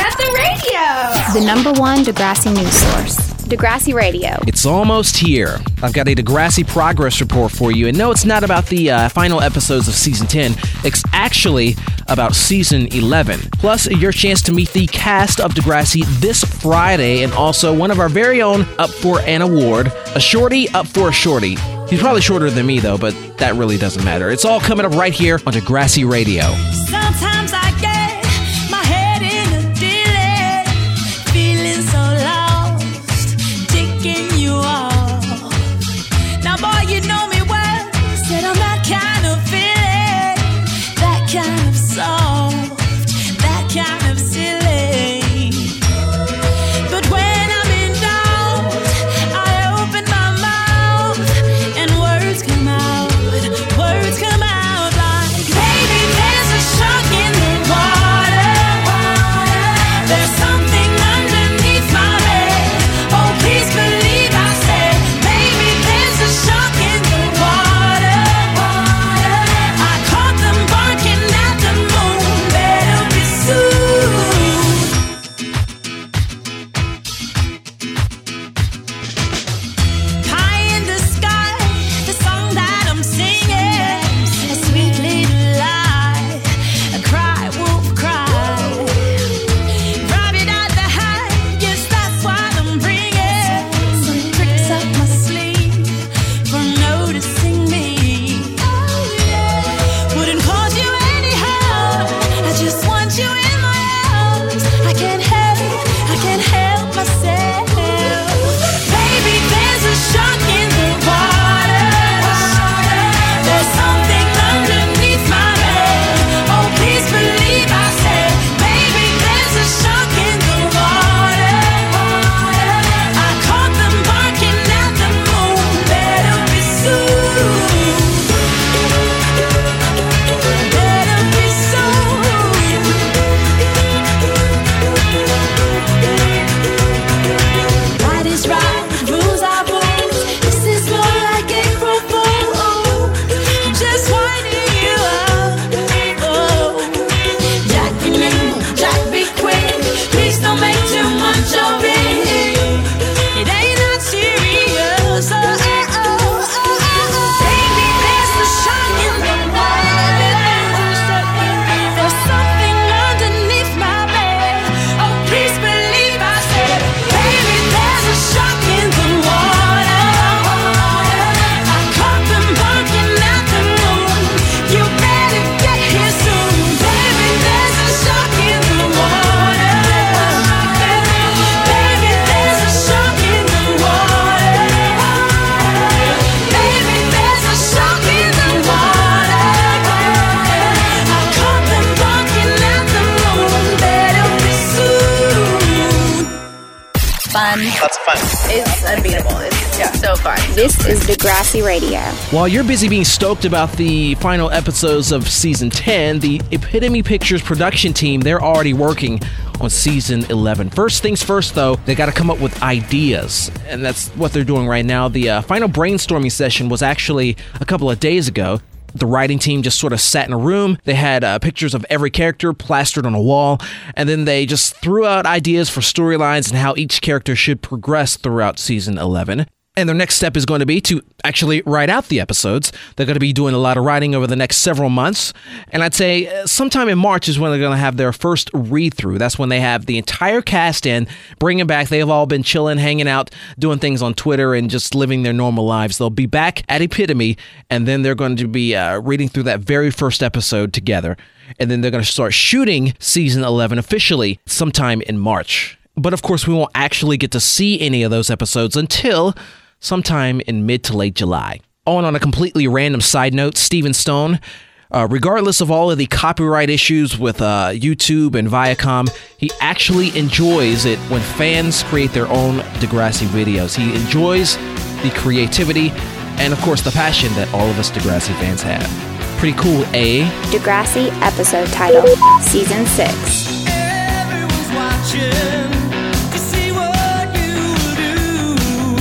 at the radio. The number one Degrassi news source. Degrassi Radio. It's almost here. I've got a Degrassi progress report for you. And no, it's not about the final episodes of Season 10. It's actually about Season 11. Plus, your chance to meet the cast of Degrassi this Friday, and also one of our very own up for an award, a shorty up for a shorty. He's probably shorter than me, though, but that really doesn't matter. It's all coming up right here on Degrassi Radio. Sometimes I get my head in a delay, feeling so lost, taking you off. Now, boy, you know me well, said I'm that kind of feeling, that kind of soft, that kind of silly. But when I'm in doubt, I open my mouth and words come out like, baby, there's a shark in the water. There's something underneath my bed. Oh, please believe I said, baby, there's a shark in the water. I caught them barking at the moon. Better be soon. Pie in the sky, the song that I'm singing, a sweet little lie, a cry, wolf cry. Rabbit out the hat, yes, that's what I'm bringing. Some tricks up my sleeve for noticing me. Wouldn't cause you any harm, I just want you in my arms. I can't help myself. Baby, there's a shark in the water. There's something underneath my bed. Oh, please believe I said, baby, there's a shark in the water. I caught them barking at the moon. Better be soon. Better be soon. Right is right, rules are rules. This is more like April Fool. Just winding you up. Oh, Jack be nimble, Jack be quick. Please don't make too much of it. It ain't that serious. Baby, there's a shark in the water. There's something underneath my bed. Oh, please believe I said, baby, there's a shark in the water. I caught them barking at the moon. You better get here soon. Baby, there's a shark in the water. Baby, there's a shark in the water. Baby, there's a shark in the water. I caught them barking at the moon. Better be soon. Fun. Lots of fun. It's unbeatable. It's so fun. This is Degrassi Radio. While you're busy being stoked about the final episodes of Season 10, the Epitome Pictures production team, they're already working on Season 11. First things first, though, they got to come up with ideas, and that's what they're doing right now. The final brainstorming session was actually a couple of days ago. The writing team just sort of sat in a room. They had pictures of every character plastered on a wall, and then they just threw out ideas for storylines and how each character should progress throughout Season 11. And their next step is going to be to actually write out the episodes. They're going to be doing a lot of writing over the next several months. And I'd say sometime in March is when they're going to have their first read-through. That's when they have the entire cast in, bring them back. They've all been chilling, hanging out, doing things on Twitter, and just living their normal lives. They'll be back at Epitome, and then they're going to be reading through that very first episode together. And then they're going to start shooting Season 11 officially sometime in March. But of course, we won't actually get to see any of those episodes until sometime in mid to late July. Oh, and on a completely random side note, Steven Stone, regardless of all of the copyright issues with YouTube and Viacom, he actually enjoys it when fans create their own Degrassi videos. He enjoys the creativity and, of course, the passion that all of us Degrassi fans have. Pretty cool, eh? Degrassi episode title, Season 6. Everyone's watching to see what you do.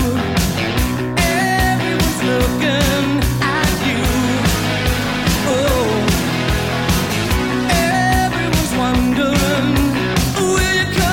Everyone's looking at you. Oh, everyone's wondering, will you come?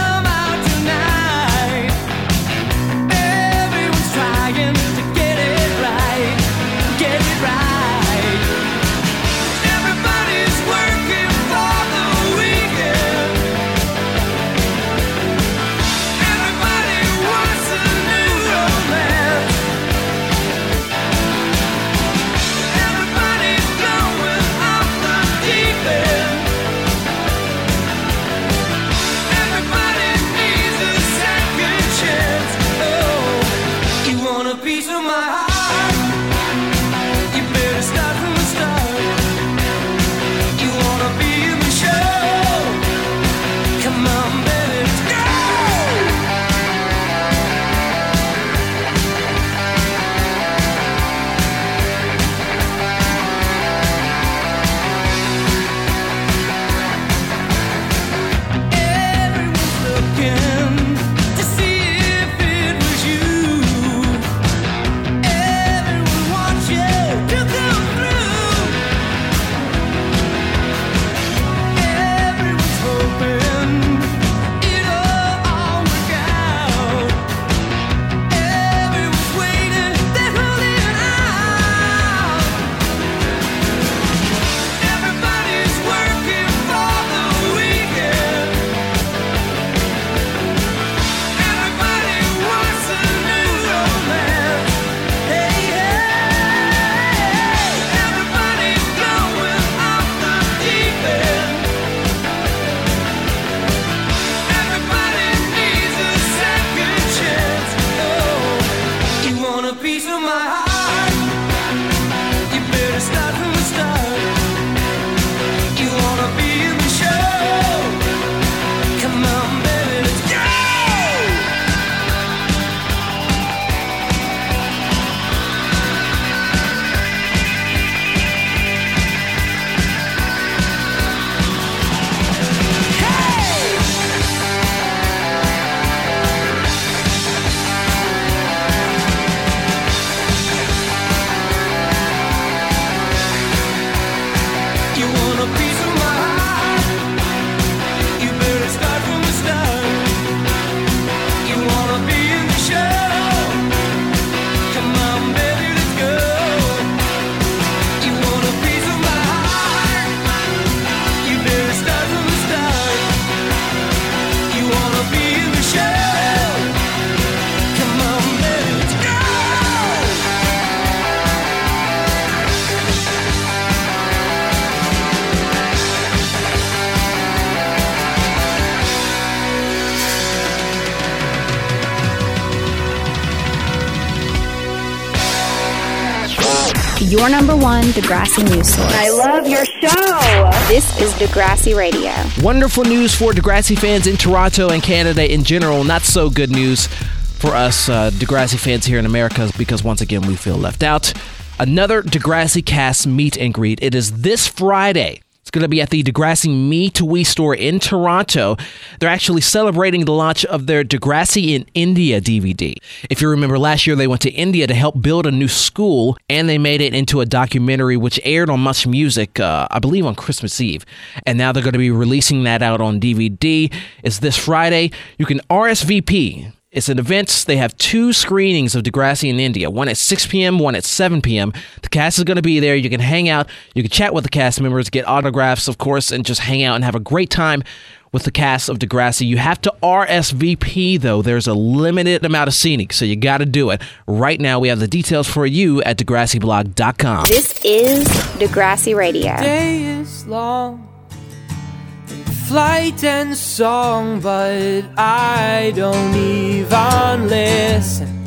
your number one Degrassi news source. I love your show. This is Degrassi Radio. Wonderful news for Degrassi fans in Toronto and Canada in general. Not so good news for us Degrassi fans here in America, because once again we feel left out. Another Degrassi cast meet and greet. It is this Friday. It's going to be at the Degrassi Me to We store in Toronto. They're actually celebrating the launch of their Degrassi in India DVD. If you remember, last year they went to India to help build a new school, and they made it into a documentary which aired on Much Music, I believe on Christmas Eve. And now they're going to be releasing that out on DVD. It's this Friday. You can RSVP. It's an event. They have 2 screenings of Degrassi in India, one at 6 p.m., one at 7 p.m. The cast is going to be there. You can hang out. You can chat with the cast members, get autographs, of course, and just hang out and have a great time with the cast of Degrassi. You have to RSVP, though. There's a limited amount of seating, so you got to do it. Right now, we have the details for you at DegrassiBlog.com. This is Degrassi Radio. Day is long, flight and song, but I don't even listen.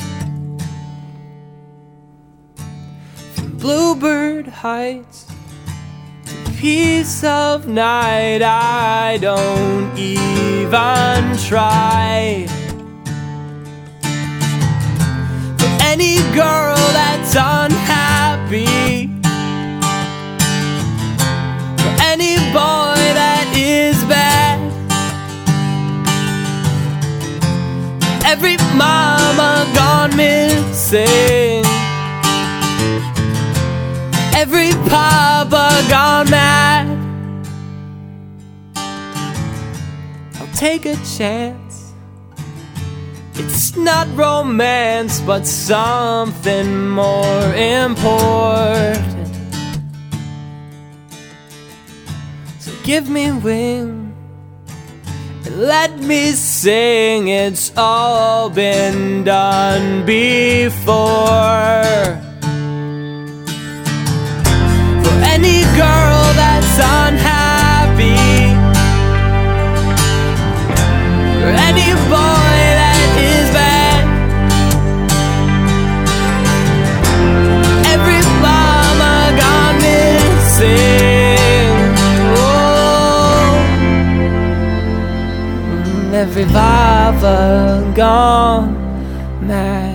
From Bluebird Heights to Peace of Night, I don't even try. For any girl that's unhappy, for any boy that is bad, every mama gone missing, every papa gone mad, I'll take a chance. It's not romance, but something more important. So give me wings and let me sing. It's all been done before. For any girl that's unhappy, for any boy that is bad, every mama gone missing, oh, every papa gone mad.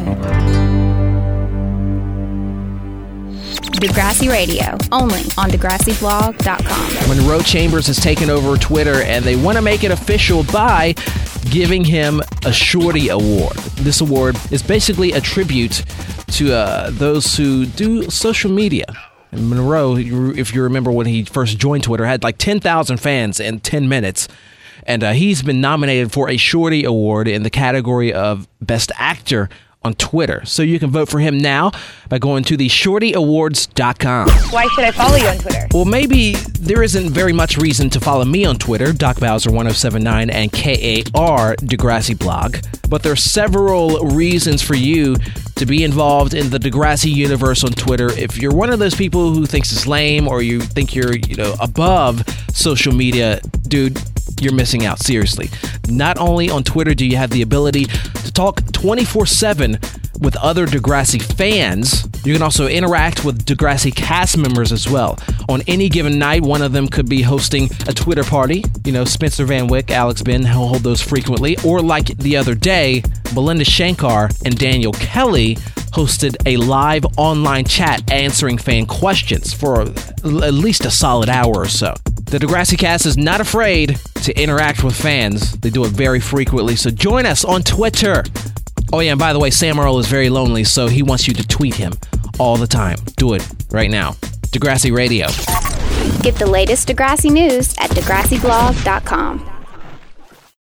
Degrassi Radio, only on DegrassiBlog.com. Monroe Chambers has taken over Twitter, and they want to make it official by giving him a Shorty Award. This award is basically a tribute to those who do social media. And Monroe, if you remember when he first joined Twitter, had like 10,000 fans in 10 minutes. And he's been nominated for a Shorty Award in the category of Best Actor on Twitter. So you can vote for him now by going to the ShortyAwards.com. Why should I follow you on Twitter? Well, maybe there isn't very much reason to follow me on Twitter, Doc Bowser 1079 and KAR Degrassi Blog, but there are several reasons for you to be involved in the Degrassi universe on Twitter. If you're one of those people who thinks it's lame, or you think you're, above social media, dude, you're missing out, seriously. Not only on Twitter do you have the ability to talk 24/7 with other Degrassi fans, you can also interact with Degrassi cast members as well. On any given night, one of them could be hosting a Twitter party. Spencer Van Wyck, Alex Ben, he'll hold those frequently. Or like the other day, Belinda Shankar and Daniel Kelly hosted a live online chat answering fan questions for at least a solid hour or so. The Degrassi cast is not afraid to interact with fans. They do it very frequently, so join us on Twitter. Oh yeah, and by the way, Sam Earl is very lonely, so he wants you to tweet him all the time. Do it right now. Degrassi Radio. Get the latest Degrassi news at DegrassiBlog.com.